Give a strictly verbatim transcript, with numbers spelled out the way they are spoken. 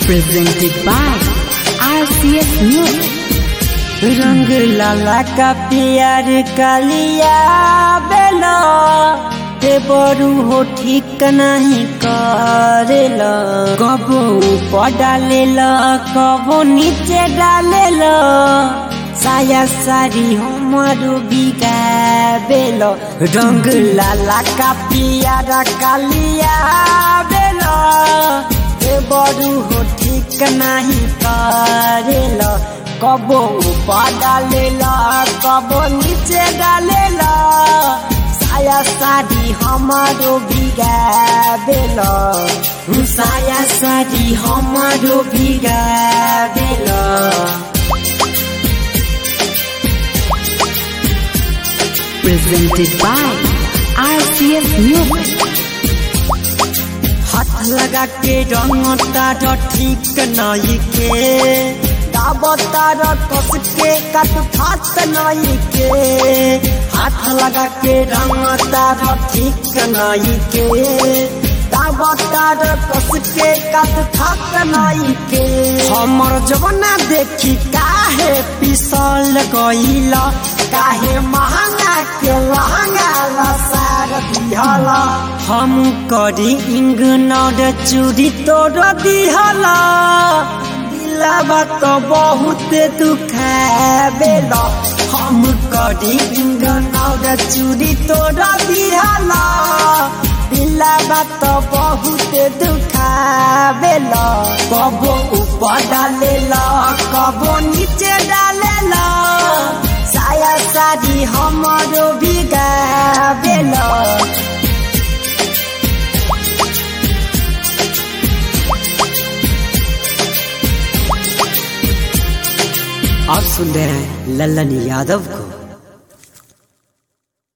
presented by R C S Music। रंग लाला का प्यार कालिया बेला ते बरू हो ठीक नहीं करेला, कबो ऊपर डालेला कबो नीचे डालेला, साया सारी हमारो बिगाबेला। रंग लाला का प्यार कालिया बेला ते बरू हो ठीक नहीं करेला, कबो ऊपर डालेला कबो नीचे डालेला, साया साड़ी हमारो बिगाबेला, साया साड़ी हमारो बिगाबेला। presented by R C S Music। हाथ लगा के रंगता ठीक नहीं के, दाबतार कस के कट फात नहीं के, हाथ लगा के रंगतार ठीक नहीं के, दाबतार कस के कट फात नहीं के। हमर जवना देखी काहे पिसल गईला, काहे महंगा के लहंगा लसार दिहला, हम करी इंगनौर चूड़ी तोड़ दिहला, दिलवा तो बहुत दुखाबेला, हम करी इंगनौर चूड़ी तोड़ दिहला, दिलवा तो बहुत दुखाबेला, कबो ऊपर डालेला कबो नीचे डालेला, साया साड़ी हमारो बिगाबेला। आप सुन रहे हैं लल्लन यादव को।